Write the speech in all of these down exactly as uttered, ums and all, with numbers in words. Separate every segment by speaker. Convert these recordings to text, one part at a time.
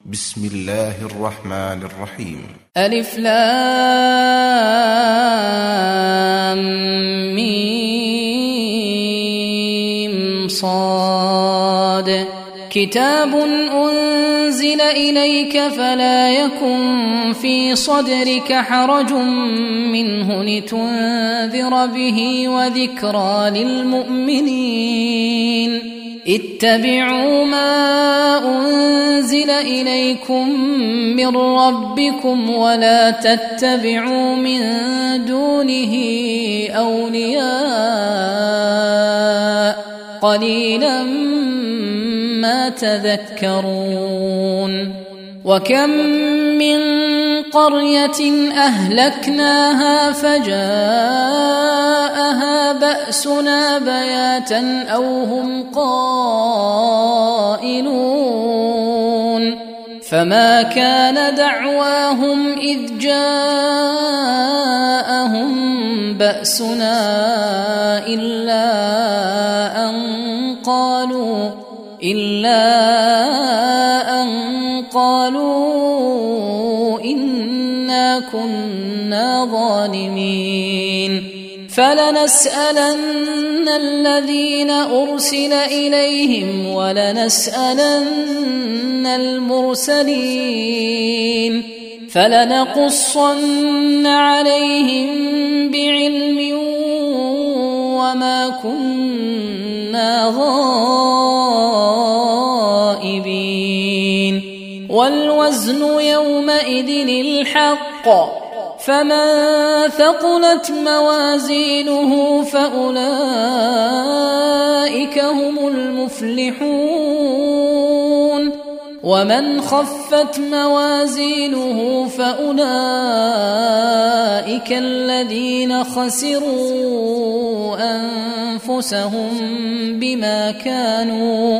Speaker 1: بسم الله الرحمن الرحيم.
Speaker 2: ألف لام ميم صاد كتاب أنزل إليك فلا يكن في صدرك حرج منه لتنذر به وذكرى للمؤمنين. اتبعوا ما أنزل إليكم من ربكم ولا تتبعوا من دونه أولياء قليلا ما تذكرون. وكم من قرية أهلكناها فجاءها بأسنا بياتا أو هم قائلون فما كان دعواهم إذ جاءهم بأسنا إلا أن قالوا إلا أن قالوا إنا كنا ظالمين. فلنسألن الذين أرسل إليهم ولنسألن المرسلين فلنقصن عليهم بعلم وما كنا غائبين. والوزن يومئذ الحق فمن ثقلت موازينه فأولئك هم المفلحون ومن خفت موازينه فأولئك الذين خسروا أنفسهم بما كانوا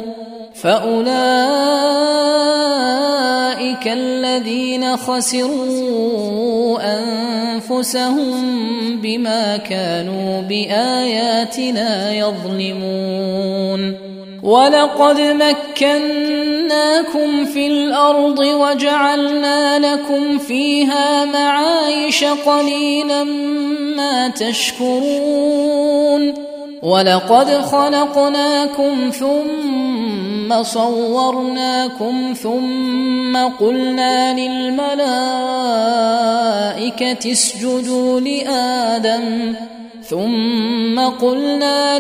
Speaker 2: فأولئك الذين خسروا أنفسهم بما كانوا بآياتنا يظلمون. ولقد مكناكم في الأرض وجعلنا لكم فيها معايش قليلا ما تشكرون. ولقد خلقناكم ثم صورناكم ثم قلنا للملائكة اسجدوا لآدم ثم قلنا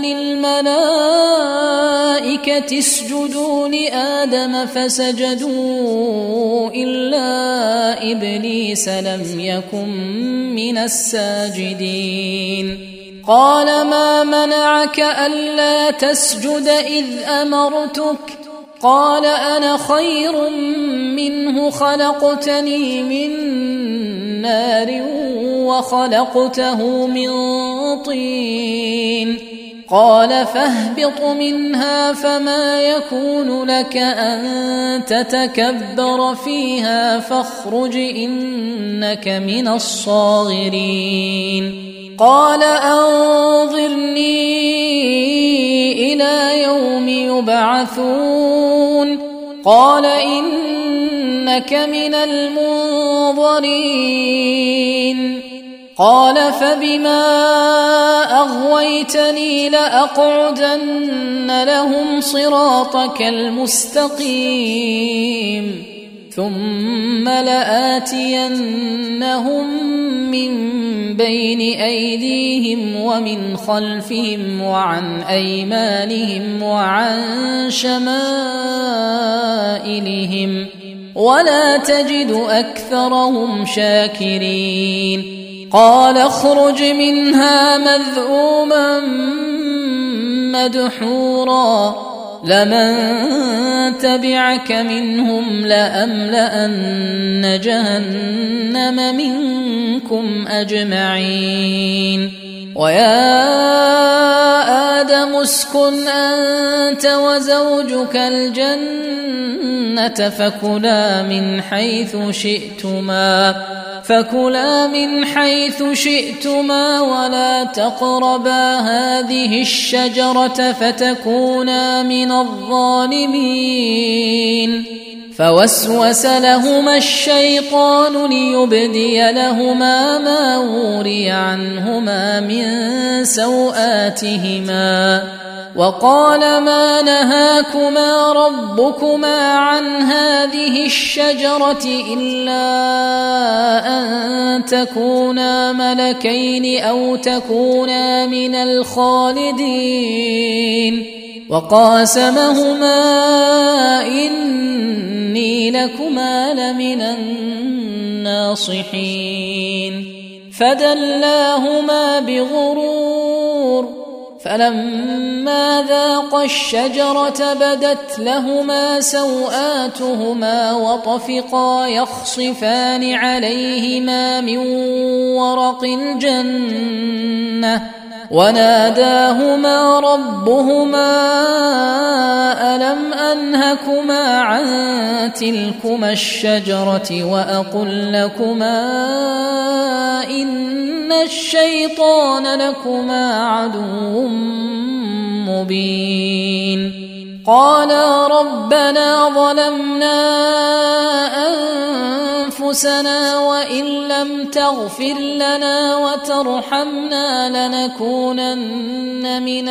Speaker 2: للملائكة اسجدوا لآدم فسجدوا إلا إبليس لم يكن من الساجدين. قال ما منعك ألا تسجد إذ أمرتك قال أنا خير منه خلقتني من نار وخلقته من طين. قال فاهبط منها فما يكون لك أن تتكبر فيها فاخرج إنك من الصاغرين. قال أنظرني إلى يوم يبعثون قال إنك من المنظرين. قال فبما أغويتني لأقعدن لهم صراطك المستقيم ثم لآتينهم من بين أيديهم ومن خلفهم وعن أيمانهم وعن شمائلهم ولا تجد أكثرهم شاكرين. قال اخرج منها مذءوما مدحورا لمن تبعك منهم لأملأن جهنم منكم أجمعين. ويا آدم اسكن أنت وزوجك الجنة فكلا من حيث شئتما فكلا من حيث شئتما ولا تقربا هذه الشجرة فتكونا من الظالمين فوسوس لهما الشيطان ليبدي لهما ما وري عنهما من سوآتهما وقال ما نهاكما ربكما عن هذه الشجرة إلا أن تكونا ملكين أو تكونا من الخالدين وقاسمهما إني لكما لمن الناصحين فدلاهما بغرور فلما ذاقا الشجرة بدت لهما سوآتهما وطفقا يخصفان عليهما من ورق الجنة وناداهما ربهما ألم أنهكما عن تلكما الشجرة وأقل لكما إن الشيطان لكما عدو مبين قالا ربنا ظلمنا أنفسنا وإن لم تغفر لنا وترحمنا لنكونن من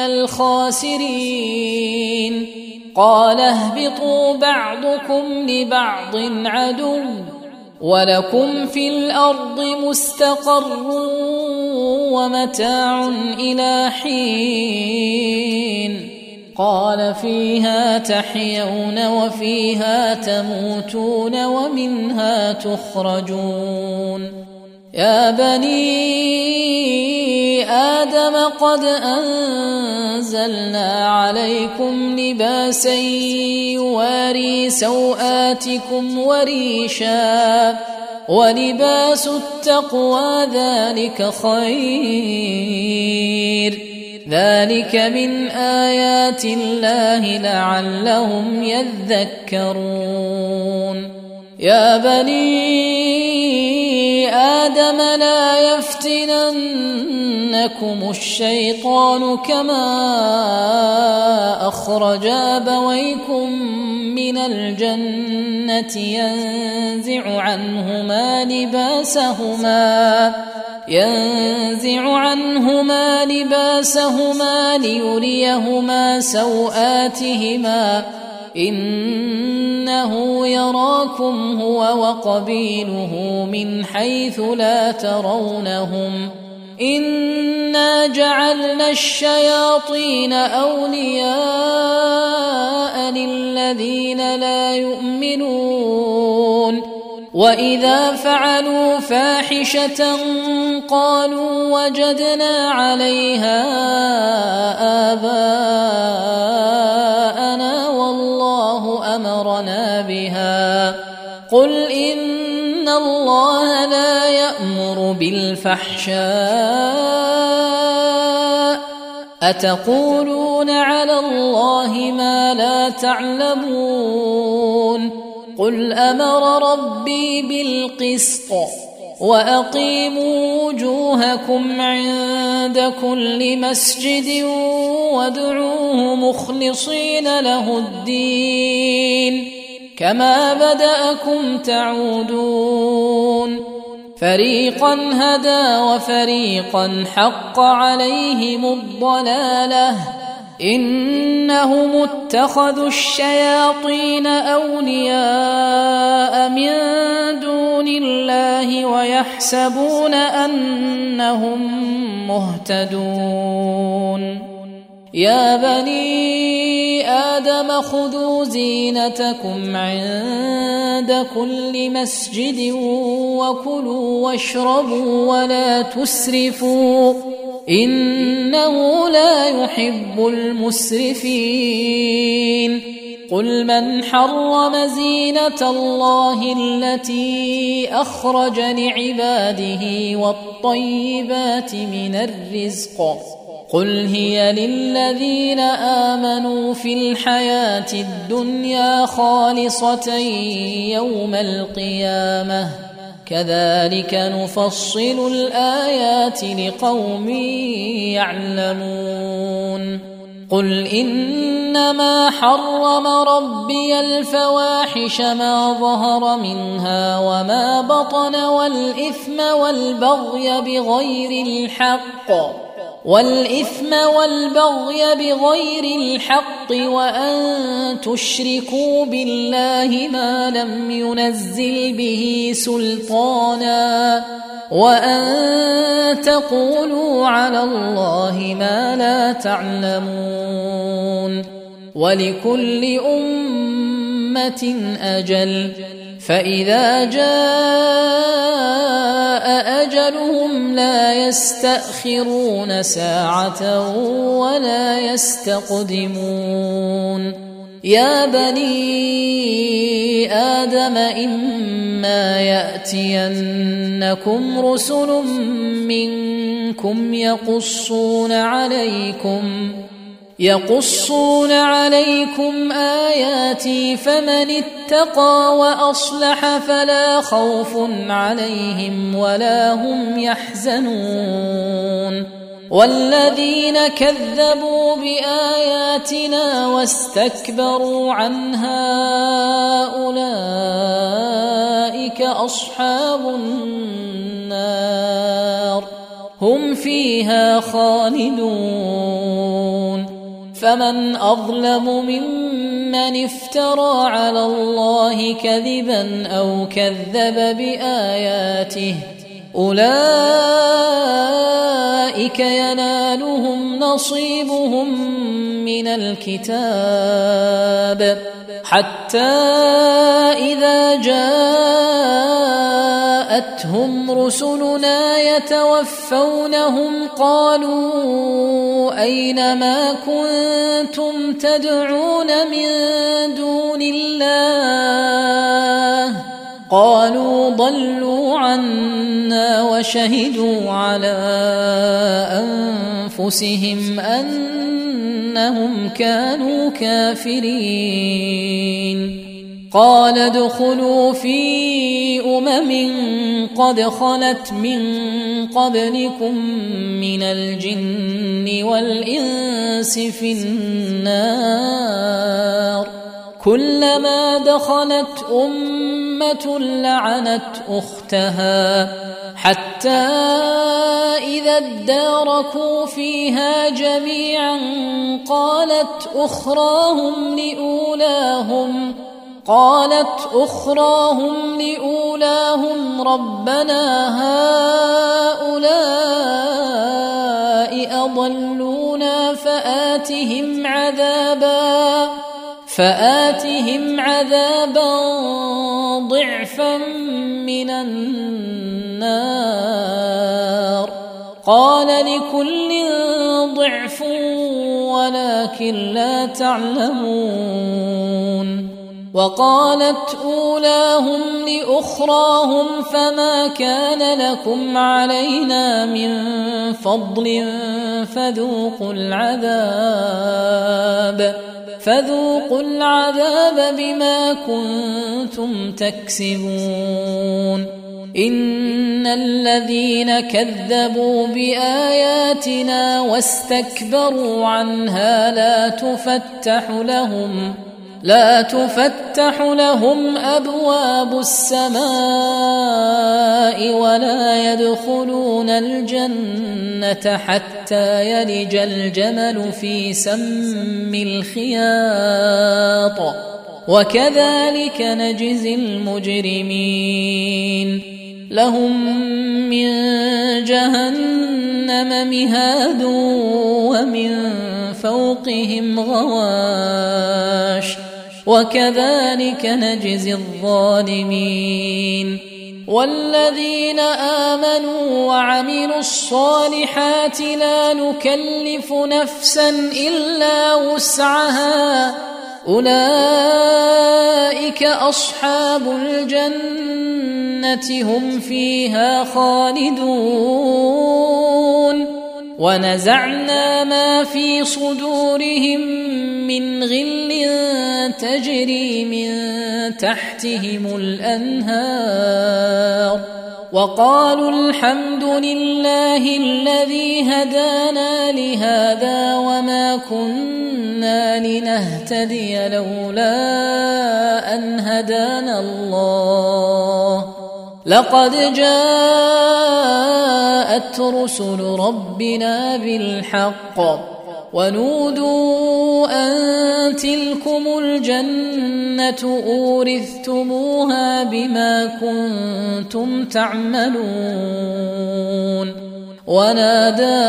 Speaker 2: الخاسرين قال اهبطوا بعضكم لبعض عدو ولكم في الأرض مستقر ومتاع إلى حين قال فيها تحيون وفيها تموتون ومنها تخرجون يا بني آدم قد أنزلنا عليكم لباسا يواري سوآتكم وريشا ولباس التقوى ذلك خير ذلك من آيات الله لعلهم يذكرون يا بني آدم لا يفتننكم الشيطان كما أخرج أبويكم من الجنة ينزع عنهما لباسهما ينزع عنهما لباسهما ليريهما سوآتهما إنه يراكم هو وقبيله من حيث لا ترونهم إنا جعلنا الشياطين أولياء للذين لا يؤمنون وإذا فعلوا فاحشة قالوا وجدنا عليها آباءنا والله أمرنا بها قل إن الله لا يأمر بالفحشاء أتقولون على الله ما لا تعلمون قل أمر ربي بالقسط وأقيموا وجوهكم عند كل مسجد وادعوه مخلصين له الدين كما بدأكم تعودون فريقا هدى وفريقا حق عليهم الضلالة إنهم اتخذوا الشياطين أولياء من دون الله ويحسبون أنهم مهتدون يا بني آدم خذوا زينتكم عند كل مسجد وكلوا واشربوا ولا تسرفوا إنه لا يحب المسرفين قل من حرم زينة الله التي أخرج لعباده والطيبات من الرزق قل هي للذين آمنوا في الحياة الدنيا خالصة يوم القيامة كذلك نفصل الآيات لقوم يعلمون قل إنما حرم ربي الفواحش ما ظهر منها وما بطن والإثم والبغي بغير الحق والإثم والبغي بغير الحق وأن تشركوا بالله ما لم ينزل به سلطانا وأن تقولوا على الله ما لا تعلمون ولكل أمة أجل فإذا جاء أجلهم لا يستأخرون ساعة ولا يستقدمون يا بني آدم إما يأتينكم رسل منكم يقصون عليكم يقصون عليكم آياتي فمن اتقى وأصلح فلا خوف عليهم ولا هم يحزنون والذين كذبوا بآياتنا واستكبروا عنها أولئك أصحاب النار هم فيها خالدون فمن أظلم ممن افترى على الله كذبا أو كذب بآياته أولئك ينالهم نصيبهم من الكتاب حتى إذا جاءتهم رسلنا يتوفونهم قالوا أين ما كنتم تدعون من دون الله قالوا ضلوا عنا وشهدوا على أنفسهم أنهم كانوا كافرين قال ادخلوا في أمم قد خلت من قبلكم من الجن والإنس في النار كلما دخلت أمة لعنت أختها حتى إذا اداركوا فيها جميعا قالت أخراهم لأولاهم قالت أخراهم لأولاهم ربنا هؤلاء أضلونا فآتهم عذابا فآتهم عذابا ضعفا من النار قال لكل ضعف ولكن لا تعلمون وقالت أولاهم لأخراهم فما كان لكم علينا من فضل فذوقوا العذاب فذوقوا العذاب بما كنتم تكسبون إن الذين كذبوا بآياتنا واستكبروا عنها لا تفتح لهم لا تفتح لهم أبواب السماء ولا يدخلون الجنة حتى يلج الجمل في سم الخياط وكذلك نجزي المجرمين لهم من جهنم مهاد ومن فوقهم غواش وكذلك نجزي الظالمين والذين آمنوا وعملوا الصالحات لا نكلف نفسا إلا وسعها أولئك أصحاب الجنة هم فيها خالدون ونزعنا ما في صدورهم من غل تجري من تحتهم الأنهار وقالوا الحمد لله الذي هدانا لهذا وما كنا لنهتدي لولا أن هدانا الله لقد جاءت رسل ربنا بالحق ونودوا أن تلكم الجنة أورثتموها بما كنتم تعملون ونادى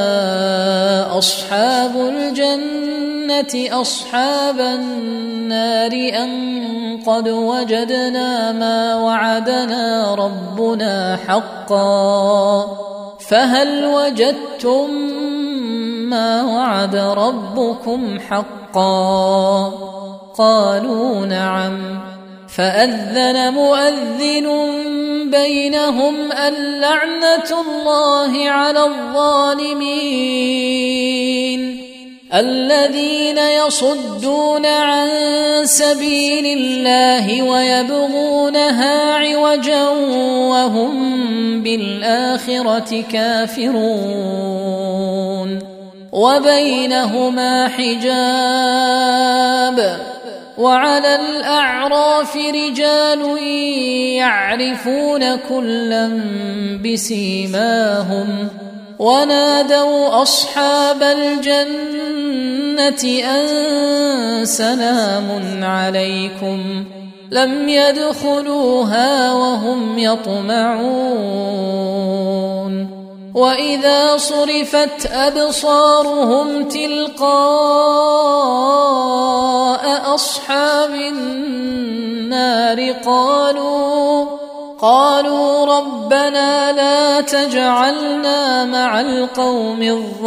Speaker 2: أصحاب الجنة أصحاب النار أن قد وجدنا ما وعدنا ربنا حقا فهل وجدتم ما وعد ربكم حقا قالوا نعم فأذن مؤذن بينهم اللعنة الله على الظالمين الذين يصدون عن سبيل الله ويبغونها عوجا وهم بالآخرة كافرون وبينهما حجاب وعلى الأعراف رجال يعرفون كلا بسيماهم ونادوا أصحاب الجنة أن سلام عليكم لم يدخلوها وهم يطمعون وإذا صرفت أبصارهم تلقاء أصحاب النار قالوا قالوا ربنا لا تجعلنا مع القوم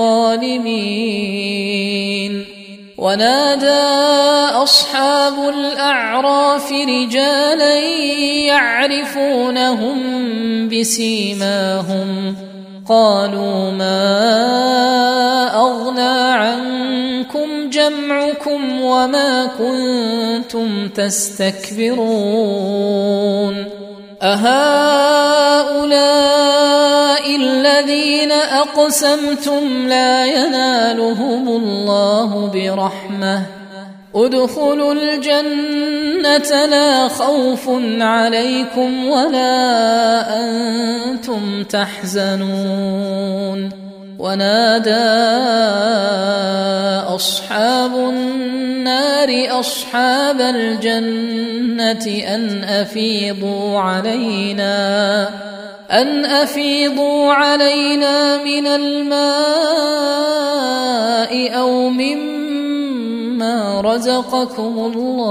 Speaker 2: الظالمين ونادى أصحاب الأعراف رجالا يعرفونهم بسيماهم قالوا ما أغنى عنكم جمعكم وما كنتم تستكبرون أهؤلاء الذين أقسمتم لا ينالهم الله برحمة ادخلوا الجنة لا خوف عليكم ولا أنتم تحزنون ونادى أصحاب النار أصحاب الجنة أن أفيضوا علينا أن أفيضوا علينا من الماء أو مما رزقكم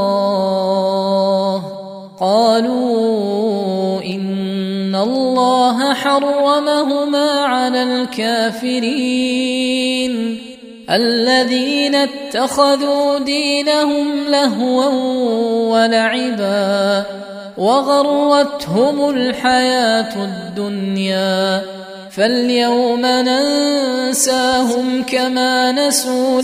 Speaker 2: الله قالوا إن الله حرمهما على الكافرين الذين اتخذوا دينهم لهوا ولعبا وغرتهم الحياة الدنيا فاليوم ننساهم كما نسوا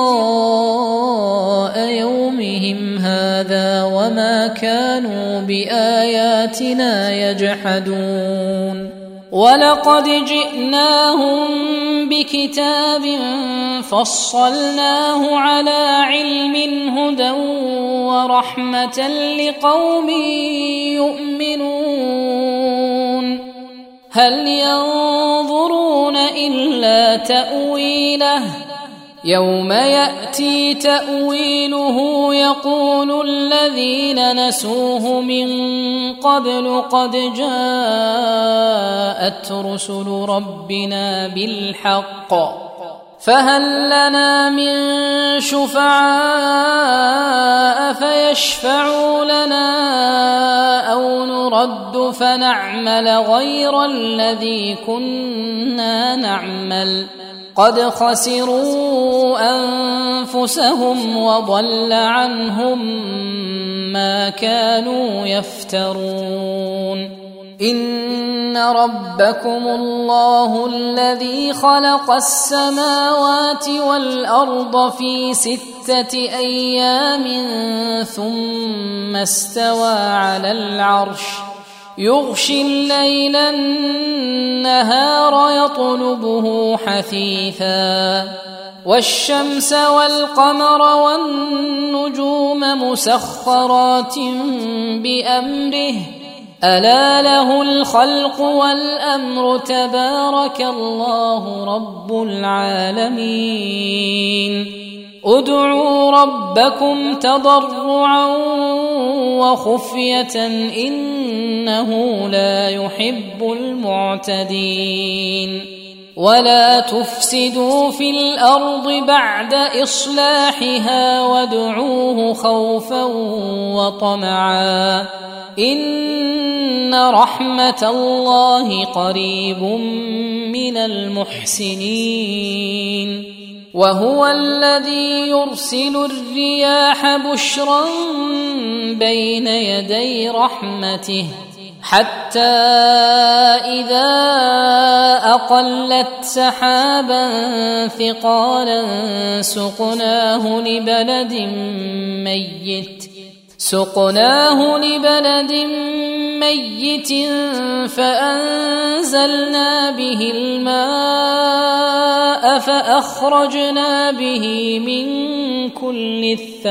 Speaker 2: لقاء يومهم هذا وما كانوا بآياتنا يجحدون ولقد جئناهم بكتاب فصلناه على علم هدى ورحمة لقوم يؤمنون هل ينظرون إلا تأويله يوم يأتي تأويله يقول الذين نسوه من قبل قد جاءت رسل ربنا بالحق فهل لنا من شفعاء فيشفعوا لنا أو نرد فنعمل غير الذي كنا نعمل قد خسروا أنفسهم وضل عنهم ما كانوا يفترون إن ربكم الله الذي خلق السماوات والأرض في ستة أيام ثم استوى على العرش يغشي الليل النهار يطلبه حثيثا والشمس والقمر والنجوم مسخرات بأمره ألا له الخلق والأمر تبارك الله رب العالمين ادعوا ربكم تضرعا وخفية إنه لا يحب المعتدين ولا تفسدوا في الأرض بعد إصلاحها وادعوه خوفا وطمعا إن رحمة الله قريب من المحسنين وهو الذي يرسل الرياح بشرا بين يدي رحمته حتى إذا أقلت سحابا ثقالا سقناه لبلد ميت سقناه لبلد ميت فأنزلنا به الماء فأخرجنا به من كل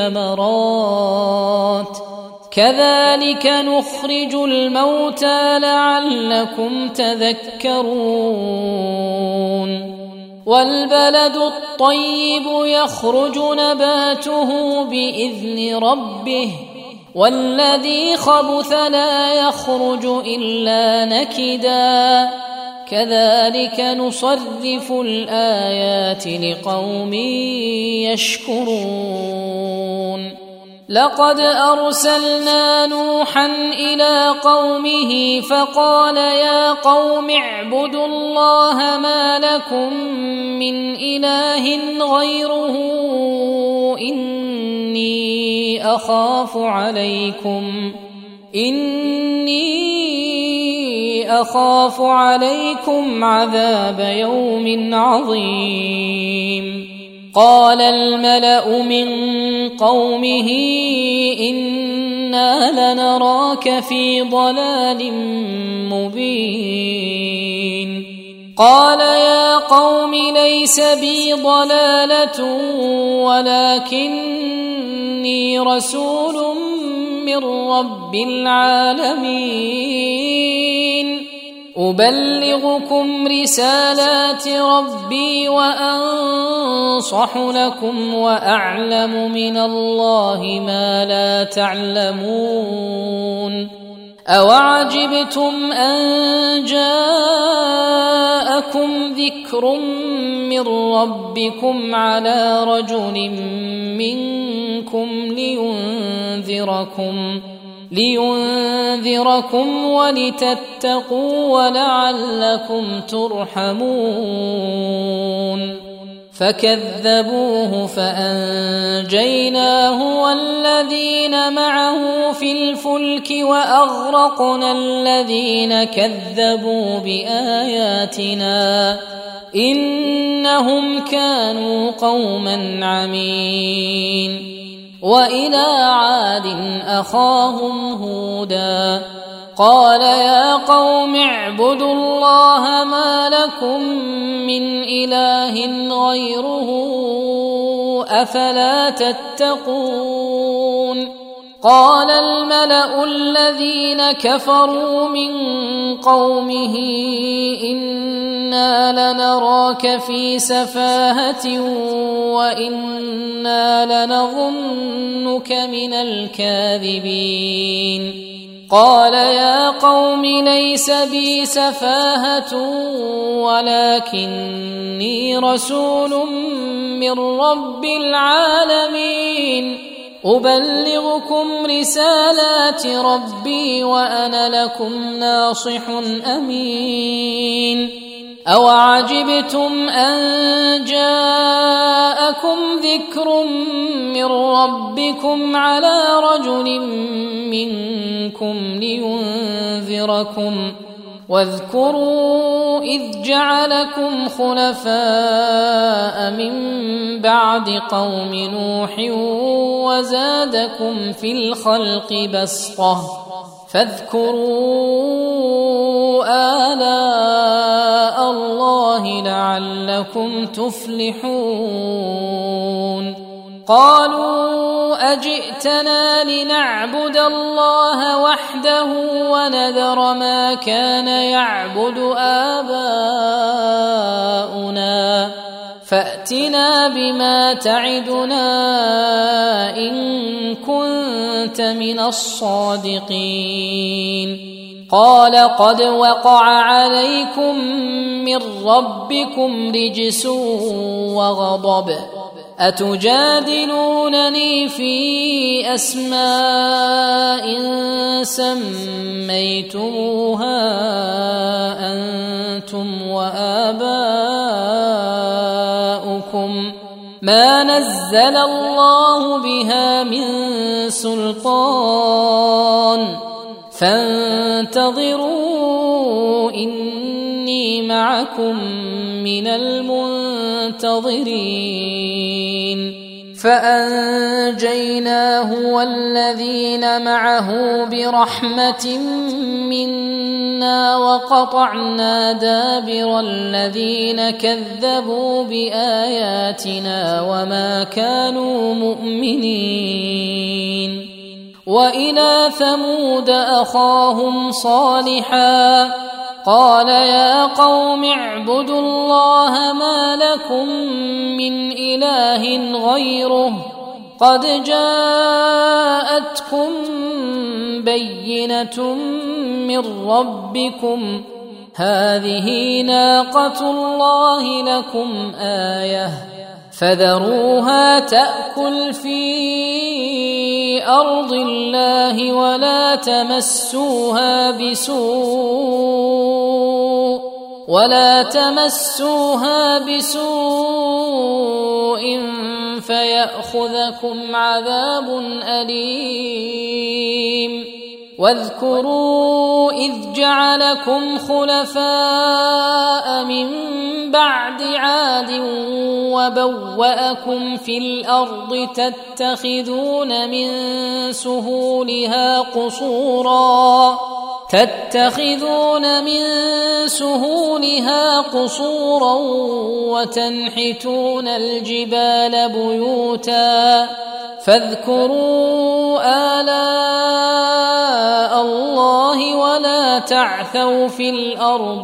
Speaker 2: الثمرات كذلك نخرج الموتى لعلكم تذكرون والبلد الطيب يخرج نباته بإذن ربه والذي خبث لا يخرج إلا نكدا كذلك نصرف الآيات لقوم يشكرون لقد أرسلنا نوحا إلى قومه فقال يا قوم اعبدوا الله ما لكم من إله غيره إني أخاف عليكم إني أخاف عليكم عذاب يوم عظيم قال الملأ من قومه إنا لنراك في ضلال مبين قال يا قوم ليس بي ضلالة ولكني رسول من رب العالمين أبلغكم رسالات ربي وأنصح لكم وأعلم من الله ما لا تعلمون أوعجبتم أن جاءكم ذكر من ربكم على رجل منكم لينذركم لينذركم ولتتقوا ولعلكم ترحمون فكذبوه فأنجيناه والذين معه في الفلك وأغرقنا الذين كذبوا بآياتنا إنهم كانوا قوما عمين وإلى عاد أخاهم هودا قال يا قوم اعبدوا الله ما لكم من إله غيره أفلا تتقون قال الملأ الذين كفروا من قومه إنا لنراك في سفاهة وإنا لنظنك من الكاذبين قال يا قوم ليس بي سفاهة ولكني رسول من رب العالمين أبلغكم رسالات ربي وأنا لكم ناصح أمين أوعجبتم أن جاءكم ذكر من ربكم على رجل منكم لينذركم واذكروا إذ جعلكم خلفاء من بعد قوم نوح وزادكم في الخلق بسطة فاذكروا آلاء الله لعلكم تفلحون قالوا أجئتنا لنعبد الله وحده ونذر ما كان يعبد آباؤنا فأتنا بما تعدنا إن كنت من الصادقين قال قد وقع عليكم من ربكم رجس وغضب أتجادلونني في أسماء سميتموها أنتم وآباؤكم ما نزل الله بها من سلطان فانتظروا إني معكم من المنتظرين فأنجيناه والذين معه برحمة منا وقطعنا دابر الذين كذبوا بآياتنا وما كانوا مؤمنين وإلى ثمود أخاهم صالحا قال يا قوم اعبدوا الله ما لكم من إله غيره قد جاءتكم بينة من ربكم هذه ناقة الله لكم آية فذروها تأكل في أرض الله ولا تمسوها بسوء ولا تمسوها بسوء فيأخذكم عذاب أليم واذكروا إذ جعلكم خلفاء من بعد عاد وبوأكم في الأرض تتخذون من سهولها قصورا تتخذون من سهولها قصورا وتنحتون الجبال بيوتا فاذكروا آلاء الله ولا تعثوا في الأرض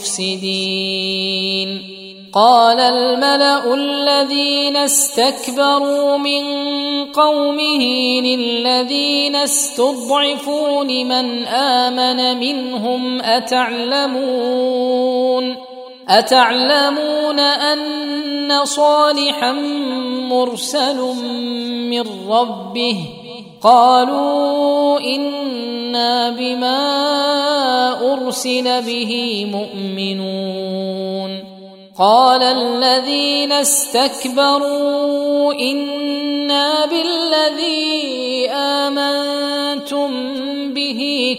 Speaker 2: مفسدين قال الملأ الذين استكبروا من قومه للذين استضعفوا لمن آمن منهم أتعلمون أتعلمون أن صالحا مرسل من ربه قالوا إنا بما أرسل به مؤمنون قال الذين استكبروا إنا بالذي آمنتم به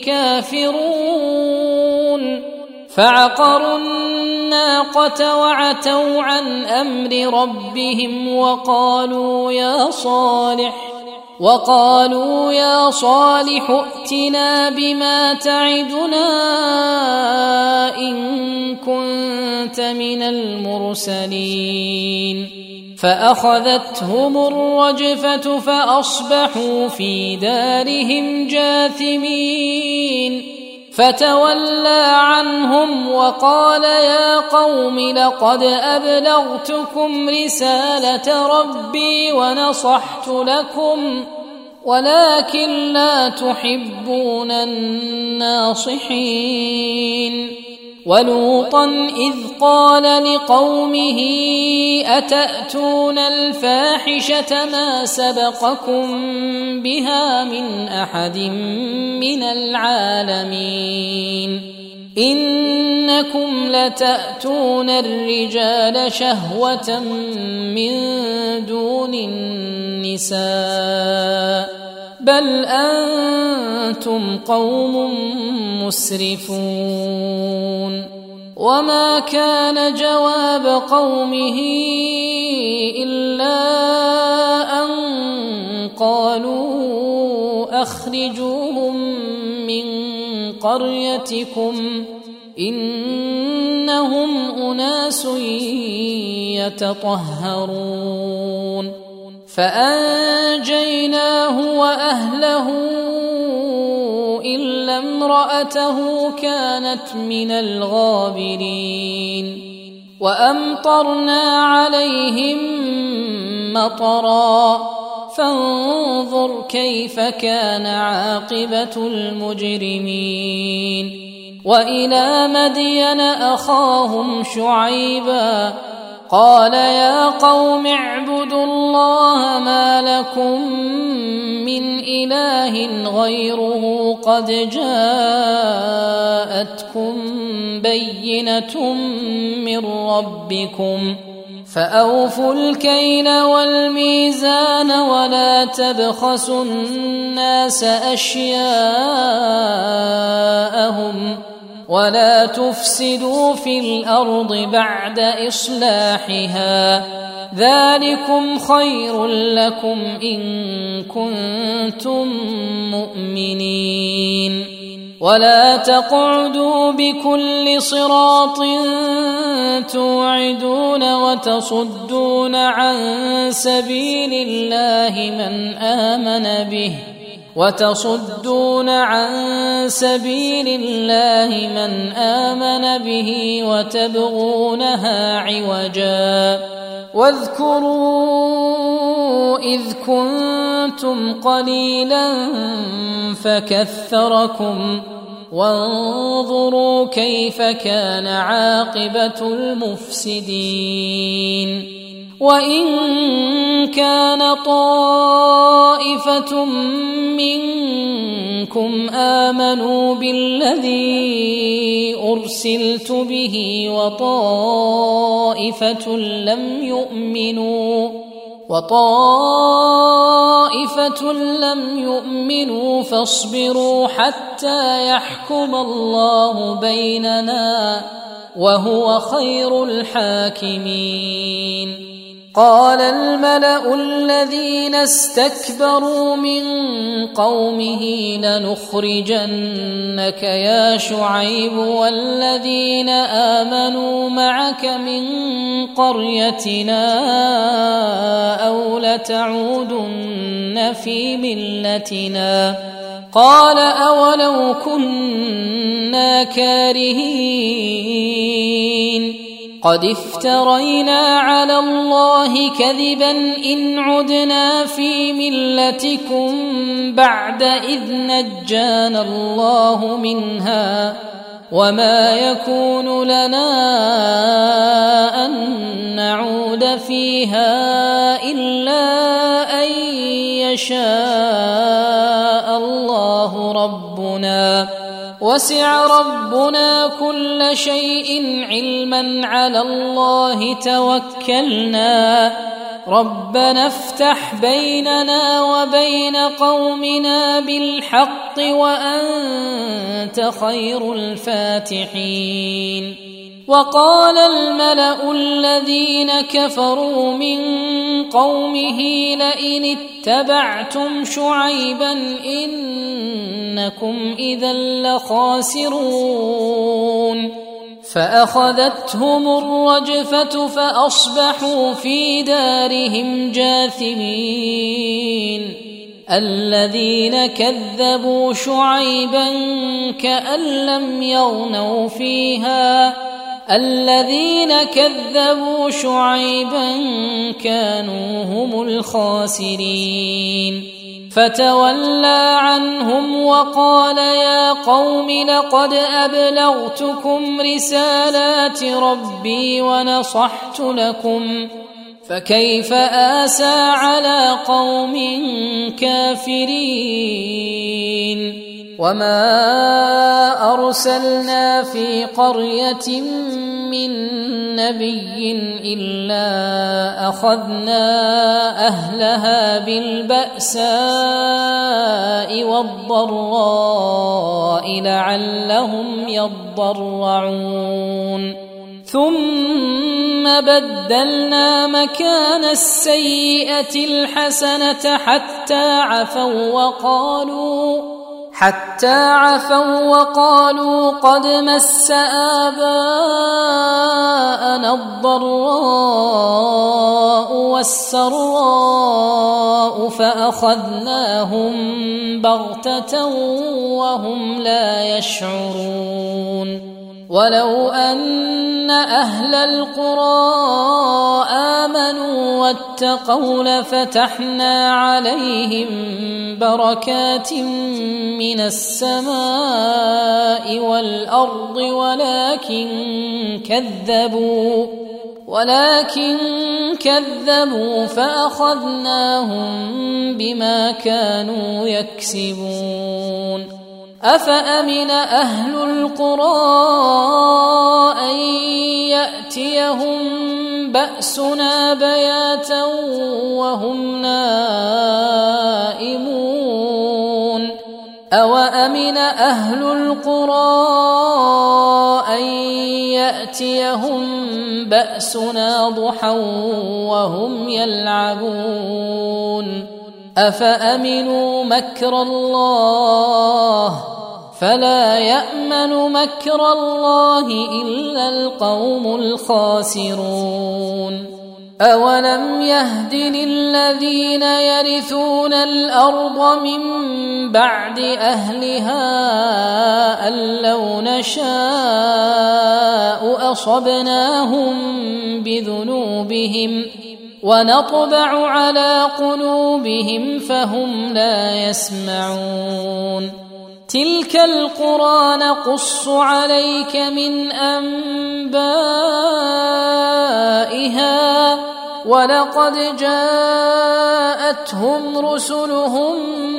Speaker 2: كافرون فعقروا الناقة وعتوا عن أمر ربهم وقالوا يا صالح وقالوا يا صالح ائتنا بما تعدنا إن كنت من المرسلين فأخذتهم الرجفة فأصبحوا في دارهم جاثمين فتولى عنهم وقال يا قوم لقد أبلغتكم رسالة ربي ونصحت لكم ولكن لا تحبون الناصحين ولوطا إذ قال لقومه أتأتون الفاحشة ما سبقكم بها من أحد من العالمين إنكم لتأتون الرجال شهوة من دون النساء بل أنتم قوم مسرفون وما كان جواب قومه إلا أن قالوا أخرجوهم من قريتكم إنهم أناس يتطهرون فأنجيناه وأهله إلا امرأته كانت من الغابرين وأمطرنا عليهم مطرا فانظر كيف كان عاقبة المجرمين وإلى مدين أخاهم شعيبا قال يا قوم اعبدوا الله ما لكم من إله غيره قد جاءتكم بينة من ربكم فأوفوا الكيل والميزان ولا تبخسوا الناس أشياءهم ولا تفسدوا في الأرض بعد إصلاحها ذلكم خير لكم إن كنتم مؤمنين ولا تقعدوا بكل صراط توعدون وتصدون عن سبيل الله من آمن به وتصدون عن سبيل الله من آمن به وتبغونها عوجا واذكروا إذ كنتم قليلا فكثركم وانظروا كيف كان عاقبة المفسدين وإن كان طائفة منكم آمنوا بالذي أرسلت به وطائفة لم يؤمنوا وطائفة لم يؤمنوا فاصبروا حتى يحكم الله بيننا وهو خير الحاكمين قال الملأ الذين استكبروا من قومه لنخرجنك يا شعيب والذين آمنوا معك من قريتنا أو لتعودن في ملتنا قال أولو كنا كارهين قد افترينا على الله كذبا إن عدنا في ملتكم بعد إذ نجانا الله منها وما يكون لنا أن نعود فيها إلا أن يشاء الله ربنا وسع ربنا كل شيء علما على الله توكلنا ربنا افتح بيننا وبين قومنا بالحق وأنت خير الفاتحين وقال الملأ الذين كفروا من قومه لئن اتبعتم شعيبا إنكم إذا لخاسرون فأخذتهم الرجفة فأصبحوا في دارهم جاثمين الذين كذبوا شعيبا كأن لم يغنوا فيها الذين كذبوا شعيبا كانوا هم الخاسرين فتولى عنهم وقال يا قوم لقد أبلغتكم رسالات ربي ونصحت لكم فكيف آسى على قوم كافرين وما أرسلنا في قرية من نبي إلا أخذنا أهلها بالبأساء والضراء لعلهم يضرعون ثم بدلنا مكان السيئة الحسنة حتى عفوا وقالوا حتى عفوا وقالوا قد مس آباءنا الضراء والسراء فأخذناهم بغتة وهم لا يشعرون ولو أن أهل القرى آمنوا واتقوا لفتحنا عليهم بركات من السماء والأرض ولكن كذبوا ولكن كذبوا فأخذناهم بما كانوا يكسبون أفأمن أهل القرى أن يأتيهم بأسنا بياتا وهم نائمون أوأمن أهل القرى أن يأتيهم بأسنا ضحى وهم يلعبون أفأمنوا مكر الله فلا يأمن مكر الله إلا القوم الخاسرون أولم يهد للذين يرثون الأرض من بعد أهلها أن لو نشاء أصبناهم بذنوبهم ونطبع على قلوبهم فهم لا يسمعون تلك القرى نقص عليك من أنبائها ولقد جاءتهم رسلهم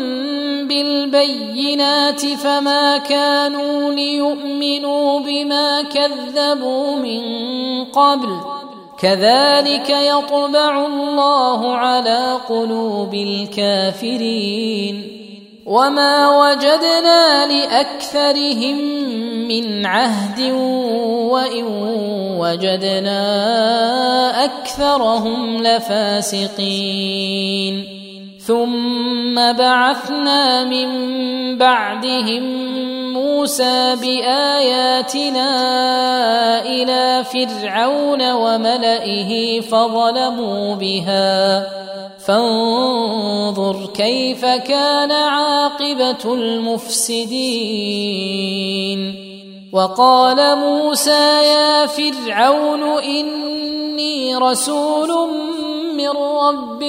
Speaker 2: بالبينات فما كانوا ليؤمنوا بما كذبوا من قبل كذلك يطبع الله على قلوب الكافرين وما وجدنا لأكثرهم من عهد وإن وجدنا أكثرهم لفاسقين ثم بعثنا من بعدهم موسى بآياتنا إلى فرعون وملئه فظلموا بها فانظر كيف كان عاقبة المفسدين وقال موسى يا فرعون إني رسول من رب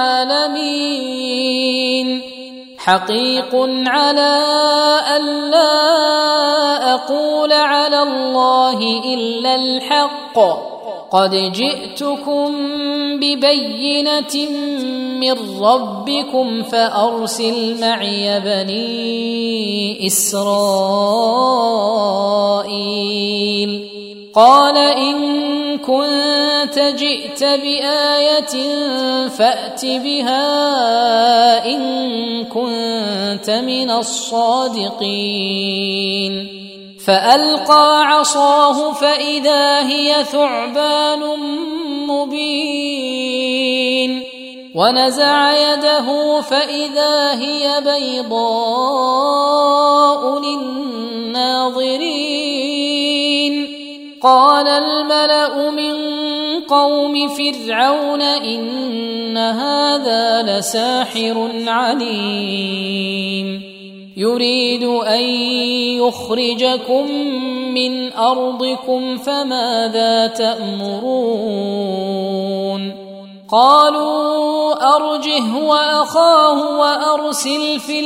Speaker 2: العالمين حقيق على ألا أقول على الله إلا الحق قد جئتكم ببينة من ربكم فأرسل معي بني إسرائيل قال إن كنت جئت بآية فأت بها إن كنت من الصادقين فألقى عصاه فإذا هي ثعبان مبين ونزع يده فإذا هي بيضاء للناظرين قال الملأ من قوم فرعون إن هذا لساحر عليم يريد أن يخرجكم من أرضكم فماذا تأمرون قالوا أرجه وأخاه وأرسل في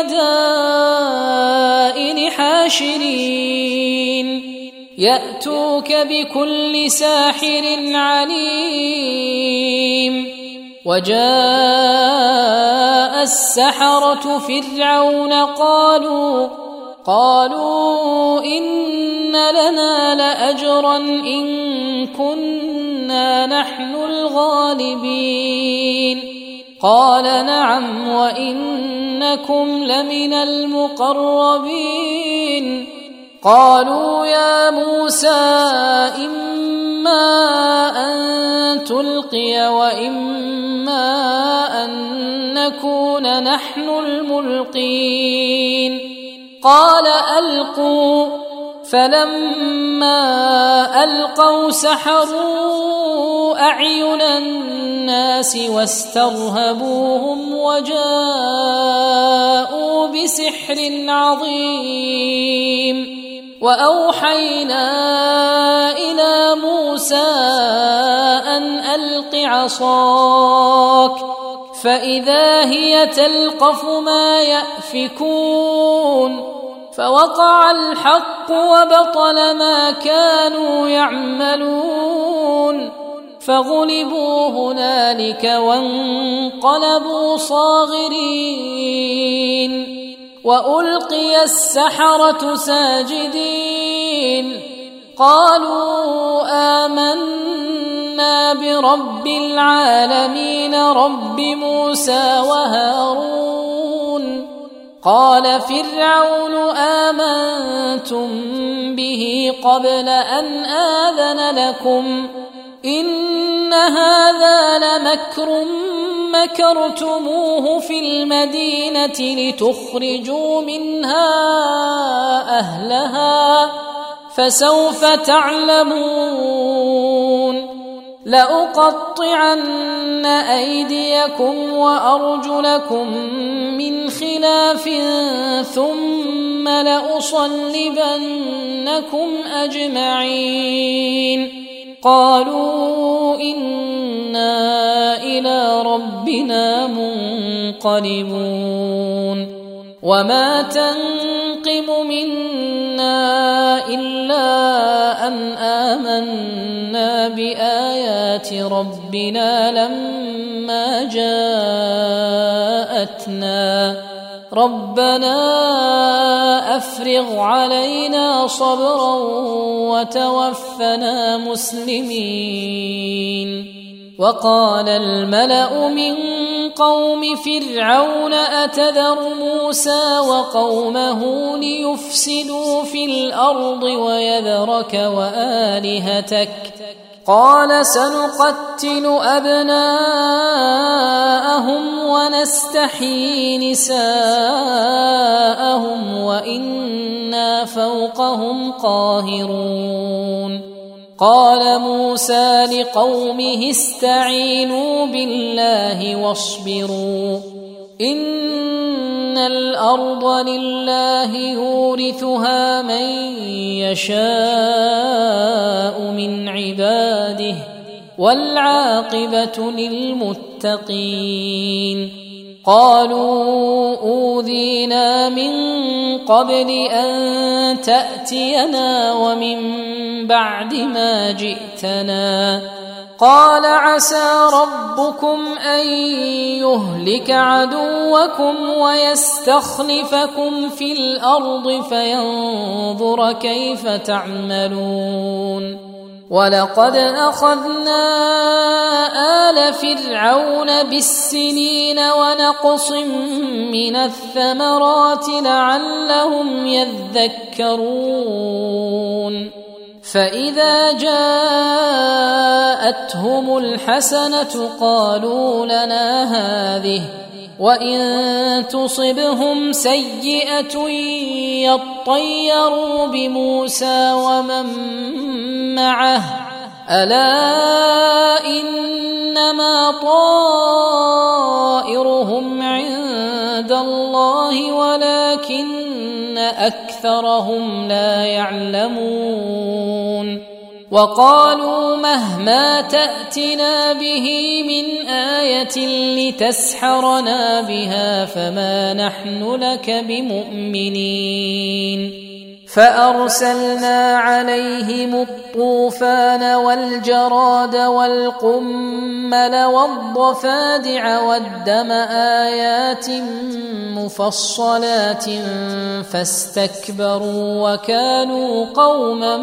Speaker 2: المدائن حاشرين يأتوك بكل ساحر عليم وجاء السحرة فرعون قالوا قالوا إن لنا لأجرا إن كنا نحن الغالبين قال نعم وإنكم لمن المقربين قالوا يا موسى إما أن تلقي وإما أن نكون نحن الملقين قال ألقوا، فلما ألقوا سحروا أعين الناس واسترهبوهم وجاءوا بسحر عظيم. وأوحينا إلى موسى أن ألق عصاك، فإذا هي تلقف ما يأفكون، فوقع الحق وبطل ما كانوا يعملون، فغلبوا هنالك وانقلبوا صاغرين. وألقي السحرة ساجدين، قالوا آمنا برب العالمين رب موسى وهارون. قال فرعون آمنتم به قبل أن آذن لكم إن هذا لمكر مكرتموه في المدينة لتخرجوا منها أهلها، فسوف تعلمون. لأقطعن أيديكم وأرجلكم من خلاف ثم لأصلبنكم أجمعين. قالوا إنا إلى ربنا منقلبون. وما تنقم منا إلا أن آمنا بآيات ربنا لما جاءتنا، ربنا أفرغ علينا صبرا وتوفنا مسلمين. وقال الملأ من قوم فرعون أتذر موسى وقومه ليفسدوا في الأرض ويذرك وآلهتك؟ قال سنقتل أبناءهم ونستحيي نساءهم وإنا فوقهم قاهرون. قال موسى لقومه استعينوا بالله واصبروا إن الأرض لله يورثها من يشاء من عباده والعاقبة للمتقين. قالوا أوذينا من قبل أن تأتينا ومن بعد ما جئتنا. قال عسى ربكم أن يهلك عدوكم ويستخلفكم في الأرض فينظر كيف تعملون. ولقد أخذنا آل فرعون بالسنين ونقص من الثمرات لعلهم يذكرون. فإذا جاءتهم الحسنة قالوا لنا هذه، وإن تصبهم سيئة يطيروا بموسى ومن معه ألا إنما طائرهم عند الله ولكن أكثرهم لا يعلمون. وقالوا مهما تأتنا به من آية لتسحرنا بها فما نحن لك بمؤمنين. فأرسلنا عليهم الطوفان والجراد والقمل والضفادع والدم آيات مفصلات فاستكبروا وكانوا قوما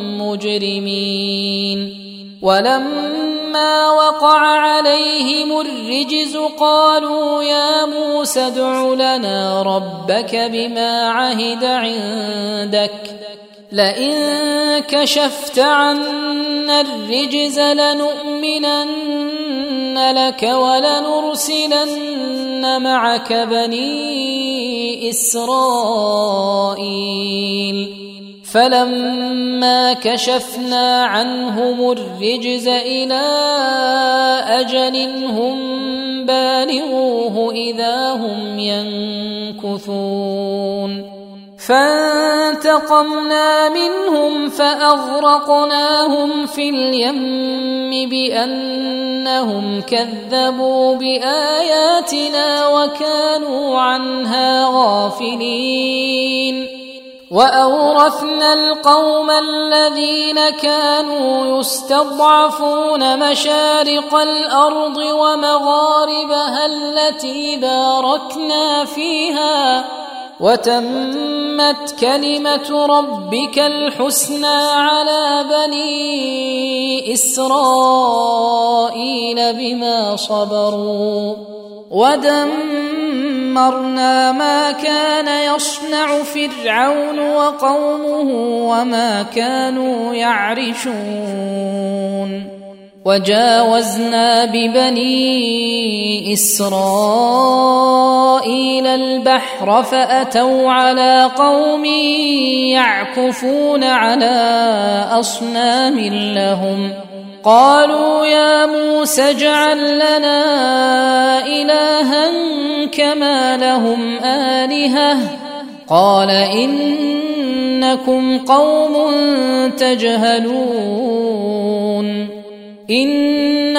Speaker 2: مجرمين. ولما وقع عليهم الرجز قالوا يا موسى ادع لنا ربك بما عهد عندك لئن كشفت عنا الرجز لنؤمنن لك ولنرسلن معك بني إسرائيل فلما كشفنا عنهم الرجز إلى أجل هم بالغوه إذا هم ينكثون فانتقمنا منهم فأغرقناهم في اليم بأنهم كذبوا بآياتنا وكانوا عنها غافلين وأورثنا القوم الذين كانوا يستضعفون مشارق الأرض ومغاربها التي باركنا فيها وتمت كلمة ربك الحسنى على بني إسرائيل بما صبروا ودمرنا ما كان يصنع فرعون وقومه وما كانوا يعرشون وجاوزنا ببني إسرائيل البحر فأتوا على قوم يعكفون على أصنام لهم قالوا يا موسى اجعل لنا إلها كما لهم آلهة قال إنكم قوم تجهلون إن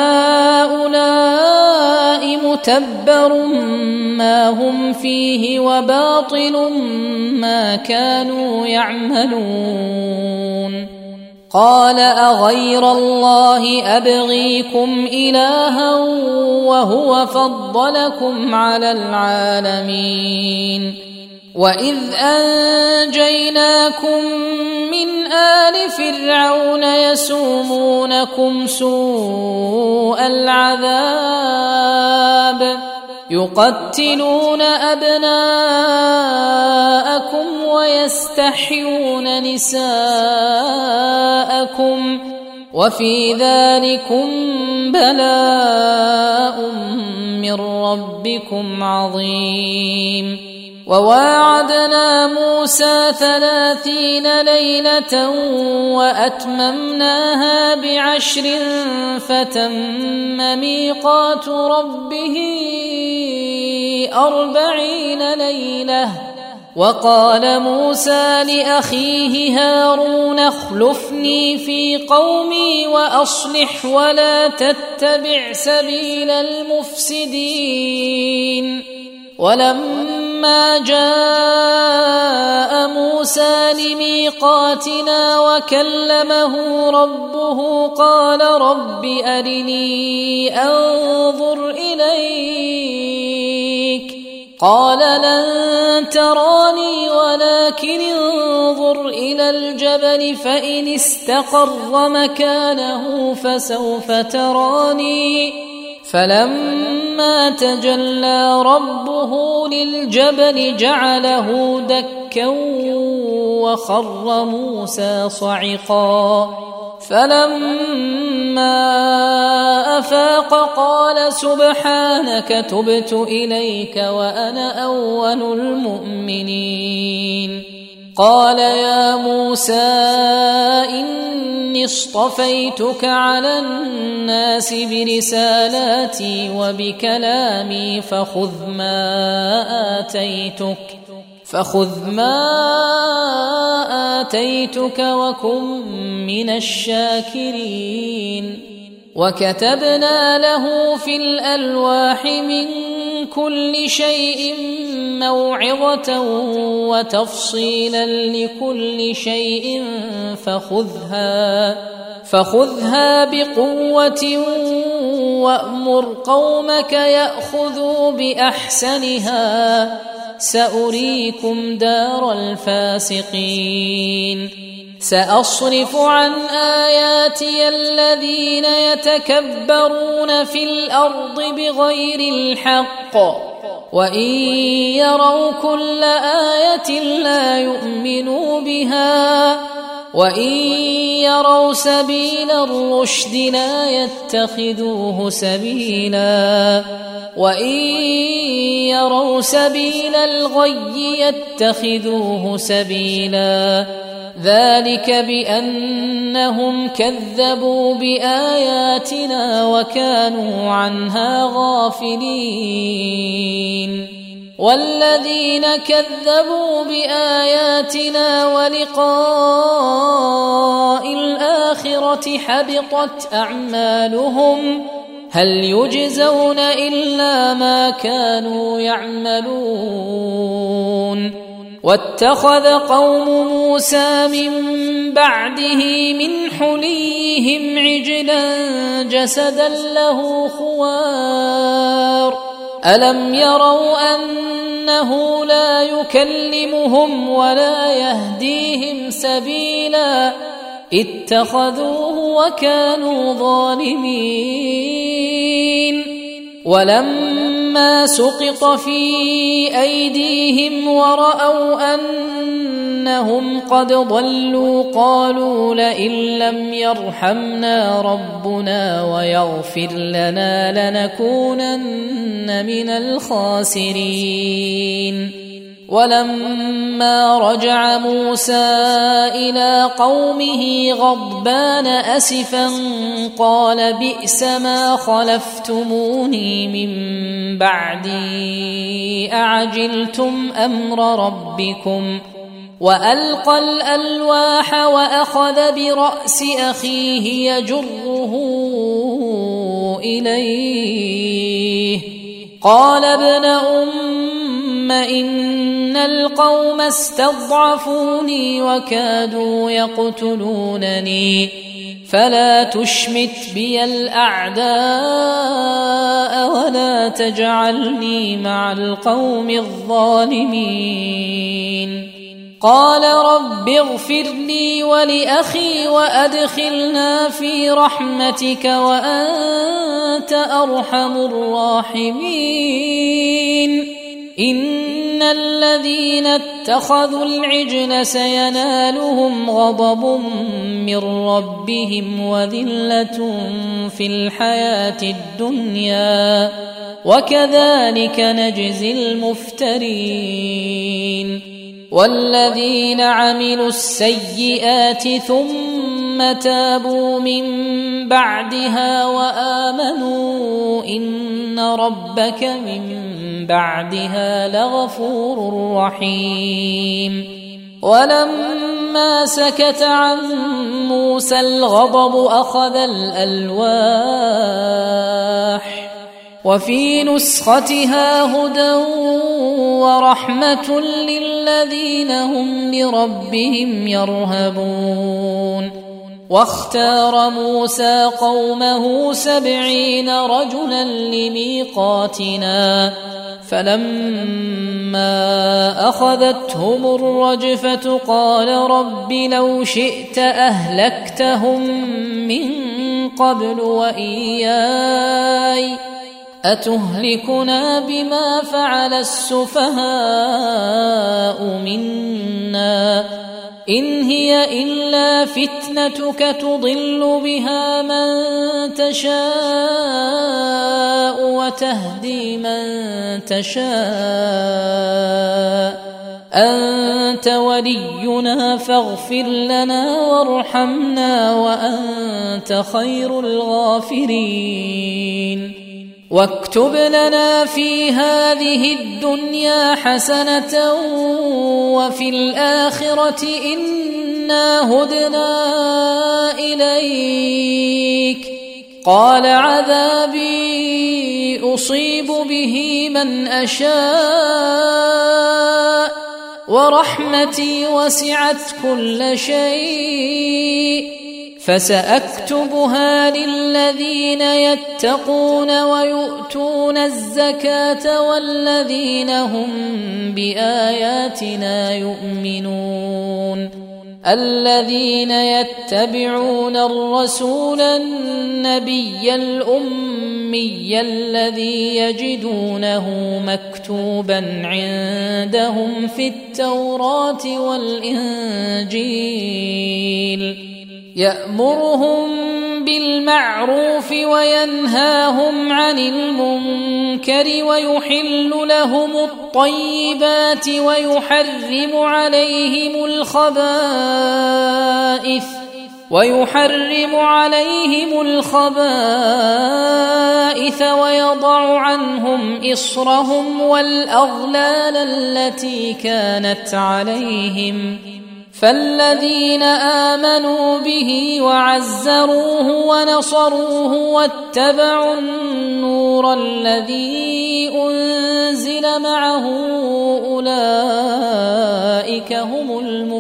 Speaker 2: هؤلاء متبر ما هم فيه وباطل ما كانوا يعملون قال أغير الله أبغيكم إلها وهو فضلكم على العالمين وإذ أنجيناكم من آل فرعون يسومونكم سوء العذاب يقتلون أبناءكم ويستحيون نساءكم وفي ذلكم بلاء من ربكم عظيم وواعدنا موسى ثلاثين ليلة وأتممناها بعشر فتم ميقات ربه أربعين ليلة وقال موسى لأخيه هارون اخلفني في قومي وأصلح ولا تتبع سبيل المفسدين ولما جاء موسى لميقاتنا وكلمه ربه قال رب أرني أنظر إليك قال لن تراني ولكن انظر إلى الجبل فإن استقر مكانه فسوف تراني فلما تجلى ربه للجبل جعله دكا وخر موسى صعقا فلما أفاق قال سبحانك تبت إليك وأنا أول المؤمنين قال يا موسى إني اصطفيتك على الناس برسالاتي وبكلامي فخذ ما آتيتك فخذ ما آتيتك وكن من الشاكرين وكتبنا له في الألواح من كل شيء موعظة وتفصيلا لكل شيء فخذها فخذها بقوة وأمر قومك يأخذوا بأحسنها سأريكم دار الفاسقين سأصرف عن آياتي الذين يتكبرون في الأرض بغير الحق وإن يروا كل آية لا يؤمنوا بها وإن يروا سبيل الرشد لا يتخذوه سبيلا وإن يروا سبيل الغي يتخذوه سبيلا ذلك بأنهم كذبوا بآياتنا وكانوا عنها غافلين والذين كذبوا بآياتنا ولقاء الآخرة حبطت أعمالهم هل يجزون إلا ما كانوا يعملون واتخذ قوم موسى من بعده من حليهم عجلا جسدا له خوار ألم يروا أنه لا يكلمهم ولا يهديهم سبيلا اتخذوه وكانوا ظالمين ولما سقط في أيديهم ورأوا أنهم قد ضلوا قالوا لئن لم يرحمنا ربنا ويغفر لنا لنكونن من الخاسرين ولما رجع موسى إلى قومه غضبان أسفا قال بئس ما خلفتموني من بعدي أعجلتم أمر ربكم وألقى الألواح وأخذ برأس أخيه يجره إليه قال ابن أم إن القوم استضعفوني وكادوا يقتلونني فلا تشمت بي الأعداء ولا تجعلني مع القوم الظالمين قال رب اغفر لي ولأخي وأدخلنا في رحمتك وأنت أرحم الراحمين إن الذين اتخذوا العجل سينالهم غضب من ربهم وذلة في الحياة الدنيا وكذلك نجزي المفترين والذين عملوا السيئات ثم تابوا من بعدها وآمنوا إن ربك من بعدها لغفور رحيم ولما سكت عن موسى الغضب أخذ الألواح وفي نسختها هدى ورحمة للذين هم لربهم يرهبون واختار موسى قومه سبعين رجلا لميقاتنا فلما أخذتهم الرجفة قال رب لو شئت أهلكتهم من قبل وإياي أتهلكنا بما فعل السفهاء منا إن هي إلا فتنتك تضل بها من تشاء وتهدي من تشاء أنت ولينا فاغفر لنا وارحمنا وأنت خير الغافرين واكتب لنا في هذه الدنيا حسنة وفي الآخرة إنا هدنا إليك قال عذابي أصيب به من أشاء ورحمتي وسعت كل شيء فسأكتبها للذين يتقون ويؤتون الزكاة والذين هم بآياتنا يؤمنون الذين يتبعون الرسول النبي الأمي الذي يجدونه مكتوبا عندهم في التوراة والإنجيل يأمرهم بالمعروف وينهاهم عن المنكر ويحل لهم الطيبات ويحرم عليهم الخبائث ويحرم عليهم الخبائث ويضع عنهم إصرهم والأغلال التي كانت عليهم فالذين آمنوا به وعزروه ونصروه واتبعوا النور الذي أنزل معه أولئك هم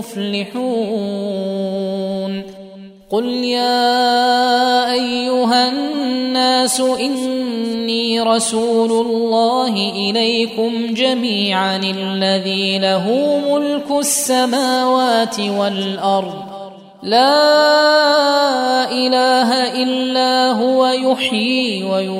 Speaker 2: المفلحون. قل يا أيها الناس إني رسول الله إليكم جميعا الذي له ملك السماوات والأرض لا إله إلا هو يحيي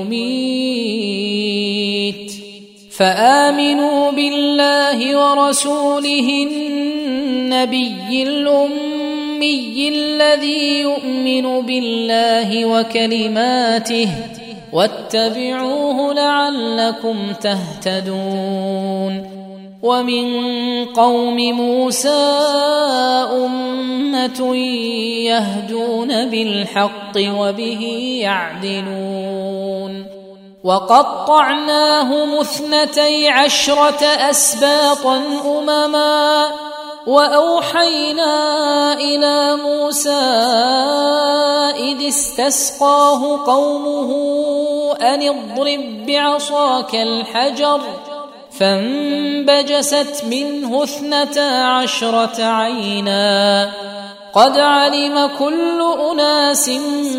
Speaker 2: ويميت فآمنوا بالله ورسوله النبي الأمي الذي يؤمن بالله وكلماته واتبعوه لعلكم تهتدون. ومن قوم موسى أمة يهدون بالحق وبه يعدلون. وقطعناهم اثنتي عشرة أسباطا أمما وأوحينا إلى موسى إذ استسقاه قومه أن اضرب بعصاك الحجر فانبجست منه اثنتا عشرة عينا قد علم كل أناس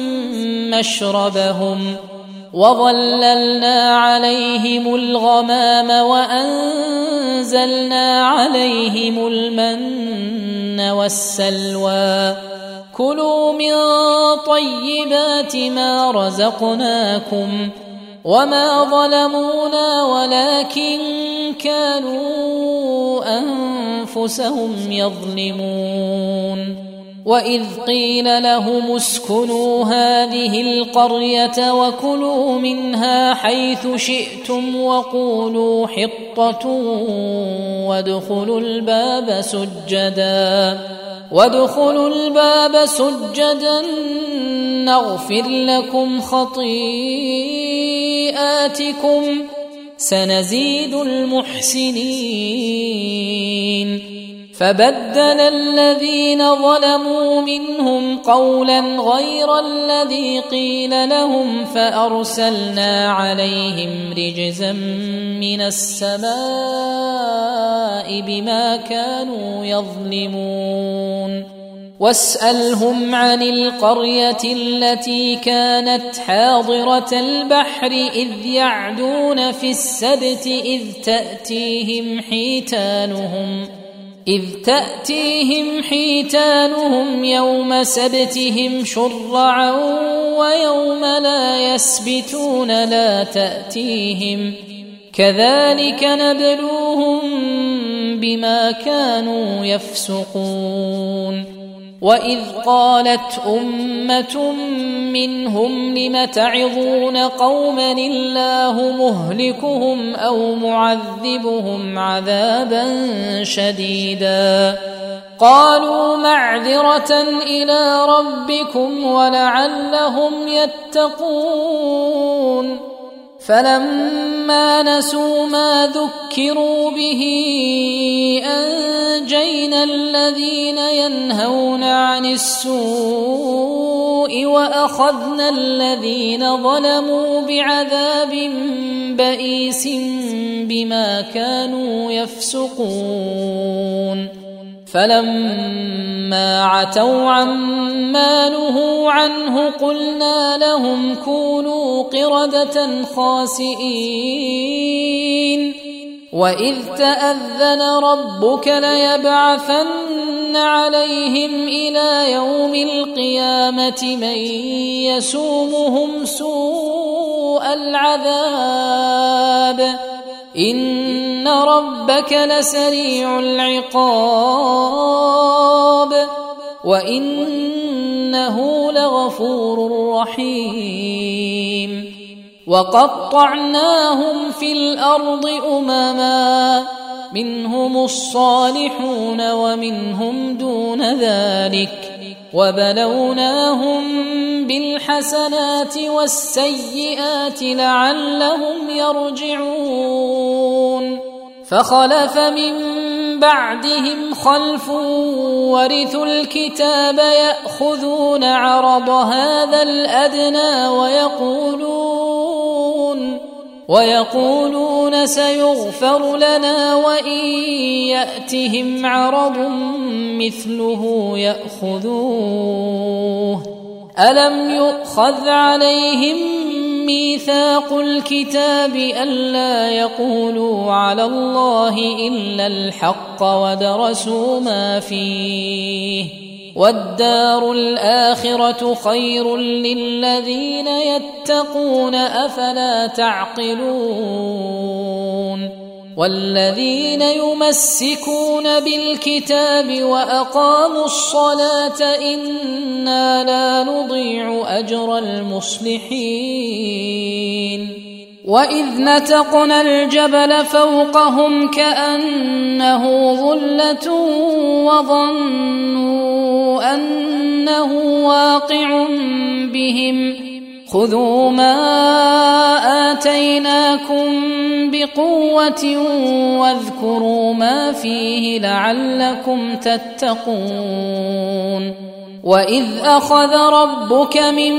Speaker 2: مشربهم وظللنا عليهم الغمام وأنزلنا عليهم المن والسلوى كلوا من طيبات ما رزقناكم وما ظلمونا ولكن كانوا أنفسهم يظلمون. وإذ قيل لهم اسكنوا هذه القرية وكلوا منها حيث شئتم وقولوا حطة وادخلوا الباب سجدا وادخلوا الباب سجدا نغفر لكم خطيئاتكم سنزيد المحسنين. فبدل الذين ظلموا منهم قولا غير الذي قيل لهم فأرسلنا عليهم رجزا من السماء بما كانوا يظلمون. واسألهم عن القرية التي كانت حاضرة البحر إذ يعدون في السبت إذ تأتيهم حيتانهم إذ تأتيهم حيتانهم يوم سبتهم شرعا ويوم لا يسبتون لا تأتيهم كذلك نبلوهم بما كانوا يفسقون. وإذ قالت أمة منهم لم تعظون قوما الله مهلكهم أو معذبهم عذابا شديدا قالوا معذرة إلى ربكم ولعلهم يتقون. فلما نسوا ما ذكروا به أنجينا الذين ينهون عن السوء وأخذنا الذين ظلموا بعذاب بئيس بما كانوا يفسقون. فلما عتوا عما نهوا عنه قلنا لهم كونوا قردة خاسئين. وإذ تأذن ربك ليبعثن عليهم إلى يوم القيامة من يسومهم سوء العذاب إن ربك لسريع العقاب وإن إنه لغفور رحيم وقطعناهم في الأرض أمما منهم الصالحون ومنهم دون ذلك وبلوناهم بالحسنات والسيئات لعلهم يرجعون فخلف من بعدهم خلف ورثوا الكتاب يأخذون عرض هذا الأدنى ويقولون ويقولون سيغفر لنا وإن يأتهم عرض مثله يأخذوه ألم يؤخذ عليهم ميثاق الكتاب ألا يقولوا على الله إلا الحق ودرسوا ما فيه والدار الآخرة خير للذين يتقون أفلا تعقلون والذين يمسكون بالكتاب وأقاموا الصلاة إنا لا نضيع أجر المصلحين وإذ نتقنا الجبل فوقهم كأنه ظلة وظنوا أنه واقع بهم خذوا ما آتيناكم بقوة واذكروا ما فيه لعلكم تتقون وإذ أخذ ربك من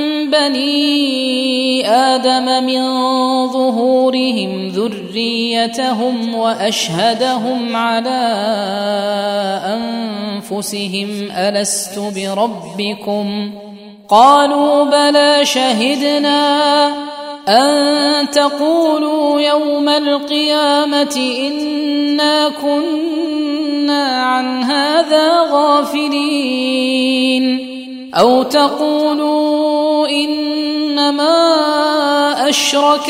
Speaker 2: بني آدم من ظهورهم ذريتهم وأشهدهم على أنفسهم ألست بربكم قالوا بلى شهدنا أن تقولوا يوم القيامة إنا كنا عن هذا غافلين أو تقولوا إنما أشرك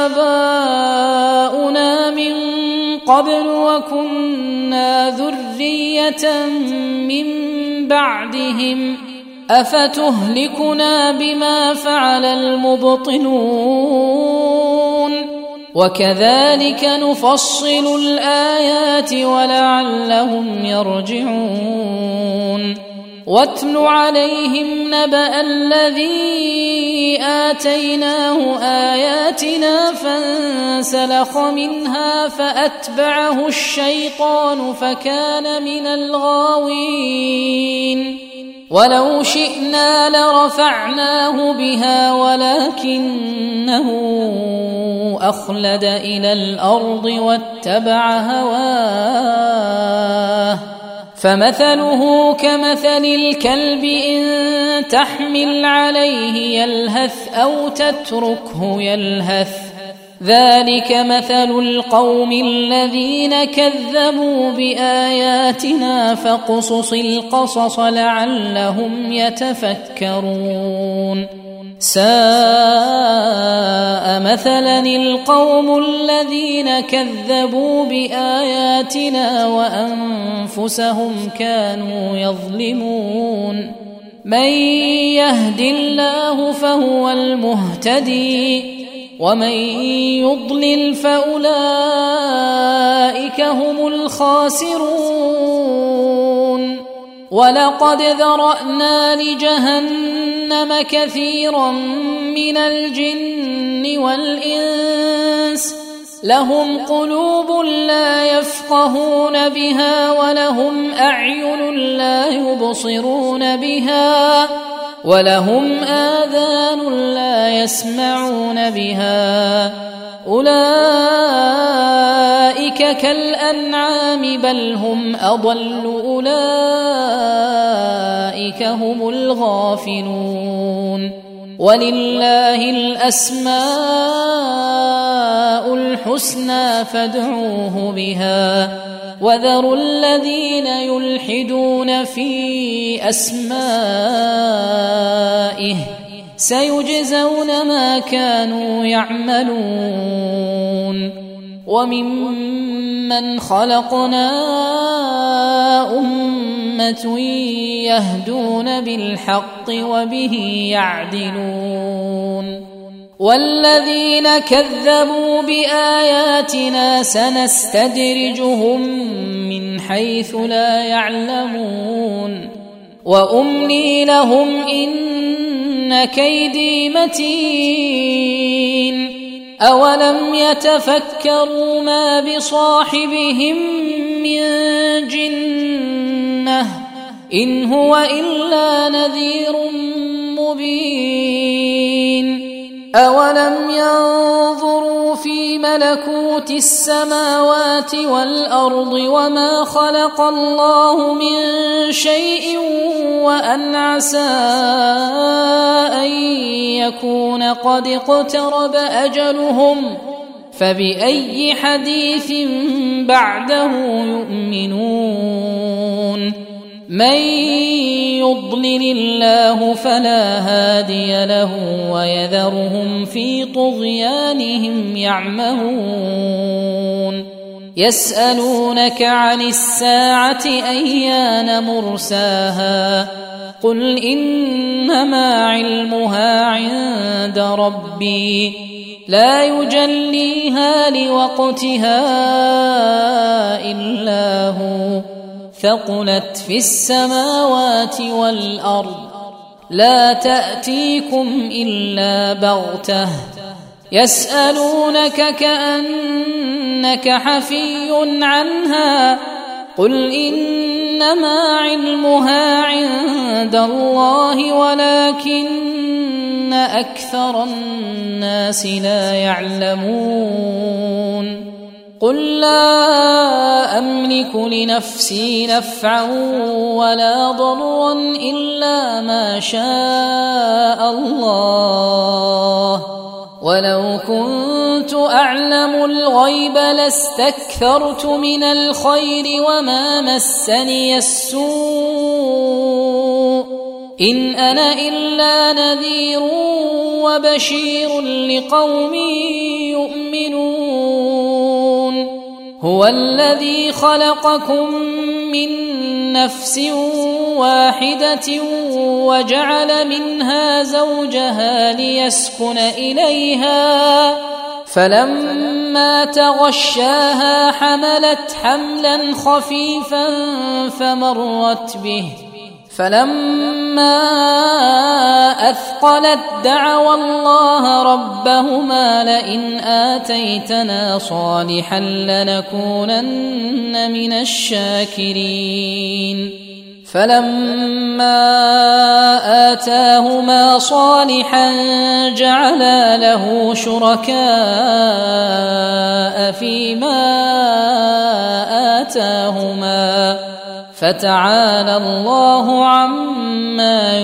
Speaker 2: آباؤنا من قبل وكنا ذرية من بعدهم أفتهلكنا بما فعل المبطلون وكذلك نفصل الآيات ولعلهم يرجعون واتل عليهم نبأ الذي آتيناه آياتنا فانسلخ منها فأتبعه الشيطان فكان من الغاوين ولو شئنا لرفعناه بها ولكنه أخلد إلى الأرض واتبع هواه فمثله كمثل الكلب إن تحمل عليه يلهث أو تتركه يلهث ذلك مثل القوم الذين كذبوا بآياتنا فاقصص القصص لعلهم يتفكرون ساء مثلا القوم الذين كذبوا بآياتنا وأنفسهم كانوا يظلمون من يهد الله فهو المهتدي ومن يضلل فأولئك هم الخاسرون ولقد ذرأنا لجهنم كثيرا من الجن والإنس لهم قلوب لا يفقهون بها ولهم أعين لا يبصرون بها ولهم آذان لا يسمعون بها أولئك كالأنعام بل هم أضل أولئك هم الغافلون ولله الأسماء الحسنى فادعوه بها وذروا الذين يلحدون في أسمائه سيجزون ما كانوا يعملون وممن ممن خلقنا أمة يهدون بالحق وبه يعدلون والذين كذبوا بآياتنا سنستدرجهم من حيث لا يعلمون وأملي لهم إن كيدي متين أولم يتفكروا ما بصاحبهم من جنة إن هو إلا نذير مبين أولم ينظروا في ملكوت السماوات والأرض وما خلق الله من شيء وأن عسى أن يكون قد اقترب أجلهم فبأي حديث بعده يؤمنون من يضلل الله فلا هادي له ويذرهم في طغيانهم يعمهون يسألونك عن الساعة أيان مرساها قل إنما علمها عند ربي لا يجليها لوقتها إلا هو ثقلت في السماوات والأرض لا تأتيكم إلا بغتة يسألونك كأنك حفي عنها قل إنما علمها عند الله ولكن أكثر الناس لا يعلمون قل لا أملك لنفسي نفعا ولا ضرا إلا ما شاء الله ولو كنت أعلم الغيب لاستكثرت من الخير وما مسني السوء إن أنا إلا نذير وبشير لقوم يؤمنون هو الذي خلقكم من نفس واحدة وجعل منها زوجها ليسكن إليها فلما تغشاها حملت حملا خفيفا فمرت به فلما أثقلت دعوا الله ربهما لئن آتيتنا صالحا لنكونن من الشاكرين فلما آتاهما صالحا جعلا له شركاء فيما آتاهما فتعالى الله عما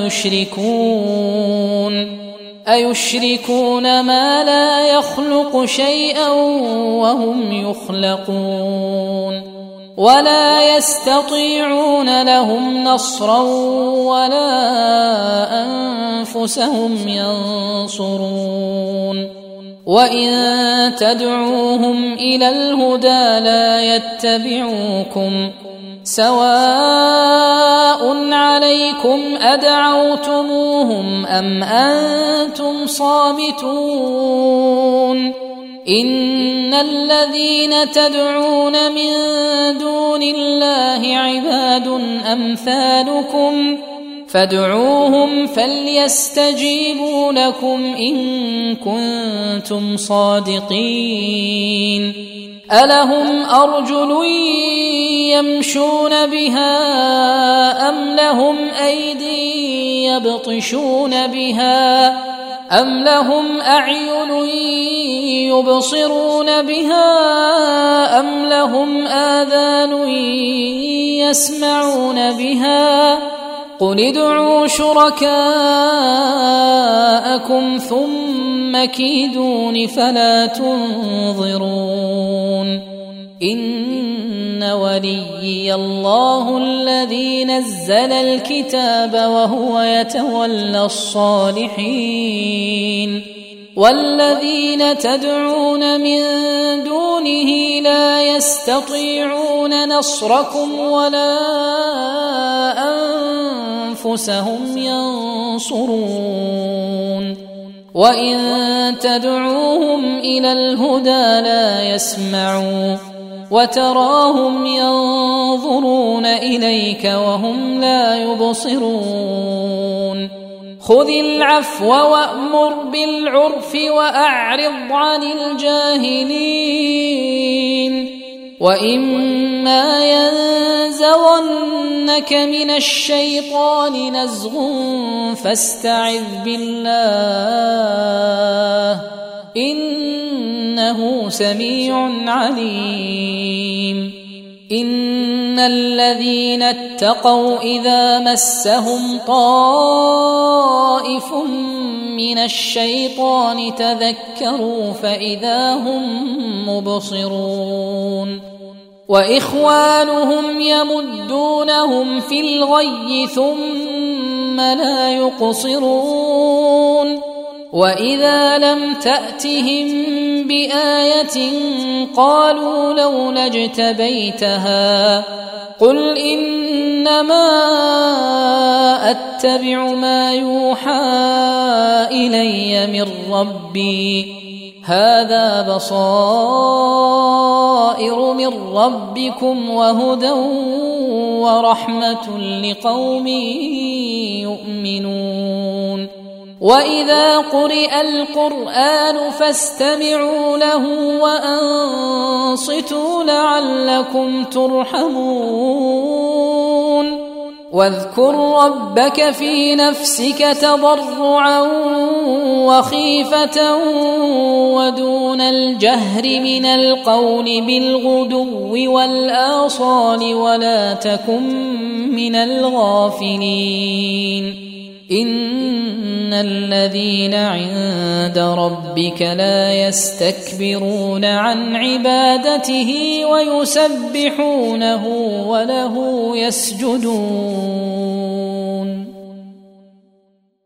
Speaker 2: يشركون أيشركون ما لا يخلق شيئا وهم يخلقون ولا يستطيعون لهم نصرا ولا أنفسهم ينصرون وإن تدعوهم إلى الهدى لا يتبعوكم سواء عليكم أدعوتموهم أم أنتم صامتون إن الذين تدعون من دون الله عباد أمثالكم فادعوهم فليستجيبوا لكم إن كنتم صادقين ألهم أرجل يمشون بها أم لهم أيدي يبطشون بها أم لهم أعين يبصرون بها أم لهم آذان يسمعون بها قل ادعوا شركاءكم ثم كيدون فلا تنظرون إن وليي الله الذي نزل الكتاب وهو يتولى الصالحين والذين تدعون من دونه لا يستطيعون نصركم ولا أنفسهم ينصرون وإن تدعوهم إلى الهدى لا يسمعوا وتراهم ينظرون إليك وهم لا يبصرون خذ العفو وأمر بالعرف وأعرض عن الجاهلين وإما ينزغنك من الشيطان نزغ فاستعذ بالله إنه سميع عليم إن الذين اتقوا إذا مسهم طائف من الشيطان تذكروا فإذا هم مبصرون وإخوانهم يمدونهم في الغي ثم لا يقصرون وإذا لم تأتهم بآية قالوا لولا اجتبيتها قل إنما أتبع ما يوحى إلي من ربي هذا بصائر من ربكم وهدى ورحمة لقوم يؤمنون وإذا قرئ القرآن فاستمعوا له وأنصتوا لعلكم ترحمون واذكر ربك في نفسك تضرعا وخيفة ودون الجهر من القول بالغدو والآصال ولا تكن من الغافلين إن الذين عند ربك لا يستكبرون عن عبادته ويسبحونه وله يسجدون